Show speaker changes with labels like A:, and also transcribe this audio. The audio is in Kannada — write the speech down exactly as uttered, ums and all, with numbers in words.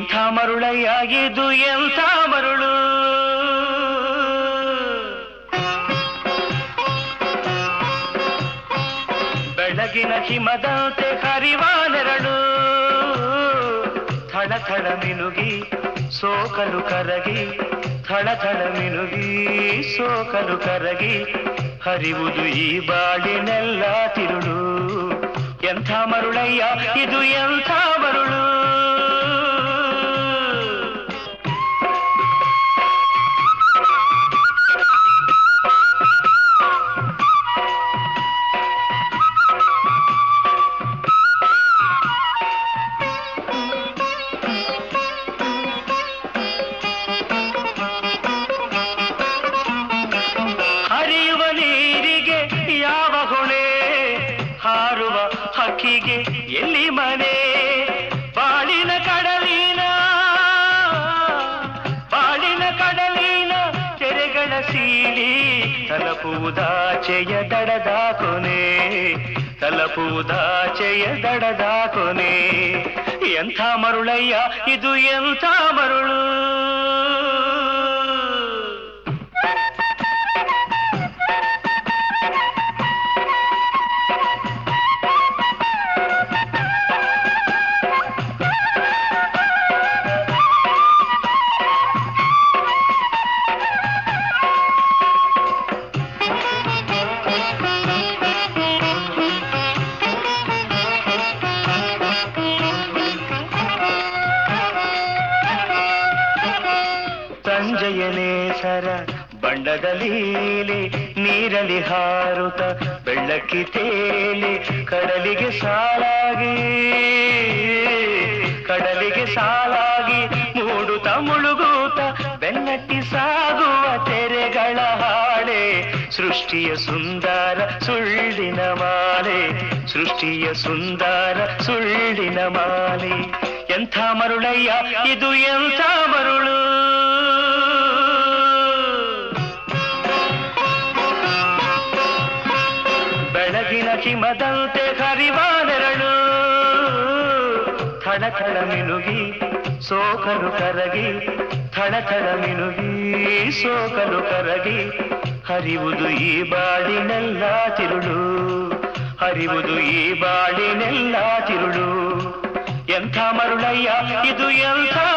A: ಎಂಥ ಮರುಳಯ್ಯ ಇದು ಎಂಥ ಮರುಳು, ಬೆಳಗಿನ ಹಿಮದಂತೆ ಹರಿವ ನೆರಳು, ಥಳ ಥಳ ಮಿನುಗಿ ಸೋಕಲು ಕರಗಿ, ಥಳ ಥಳ ಮಿನುಗಿ ಸೋಕಲು ಕರಗಿ, ಹರಿವುದು ಈ ಬಾಳಿನೆಲ್ಲ ತಿರುಳು. ಎಂಥ ಮರುಳಯ್ಯ ಇದು ಎಂಥ ಮರುಳು. ಹಕ್ಕಿಗೆ ಎಲ್ಲಿ ಮನೆ, ಬಾಳಿನ ಕಡಲಿನ ಬಾಳಿನ ಕಡಲಿನ ತೆರೆಗಳ ಸೀಳಿ, ತಲಪುವುದಾಚೆಯ ದಡದ ಕೊನೆ, ತಲಪುವುದಾಚೆಯ ದಡದ ಕೊನೆ. ಎಂಥ ಮರುಳಯ್ಯ ಇದು ಎಂಥ ಮರುಳು. ಸಂಜಯನೇ ಸರ ಬಣ್ಣದ ಲೀಲೆ, ನೀರಲಿ ಹಾರುತ್ತ ಬೆಳ್ಳಕ್ಕಿ ತೇಲಿ, ಕಡಲಿಗೆ ಸಾಲಾಗಿ ಕಡಲಿಗೆ ಸಾಲಾಗಿ ಮೂಡುತ್ತ ಮುಳುಗೂತ ಬೆನ್ನಟ್ಟಿ ಸಾಗುವ ತೆರೆಗಳ ಹಾಡೆ, ಸೃಷ್ಟಿಯ ಸುಂದರ ಸುಳ್ಳಿನ ಮಾಲೆ, ಸೃಷ್ಟಿಯ ಸುಂದರ ಸುಳ್ಳಿನ ಮಾಲೆ. ಎಂಥ ಮರುಳಯ್ಯ ಇದು ಎಂಥ ಮರುಳು. ಬೆಳಗಿನ ಹಿಮದಂತೆ ಹರಿವ ನೆರಳು, ಥಳ ಥಳ ಮಿನುಗಿ ಸೋಕಲು ಕರಗಿ, ಥಳ ಥಳ ಮಿನುಗಿ ಸೋಕಲು ಕರಗಿ, ಹರಿವುದು ಈ ಬಾಳಿನೆಲ್ಲ ತಿರುಳು, ಹರಿವುದು ಈ ಬಾಳಿನೆಲ್ಲ ತಿರುಳು. ಎಂಥ ಮರುಳಯ್ಯ ಇದು ಎಂಥ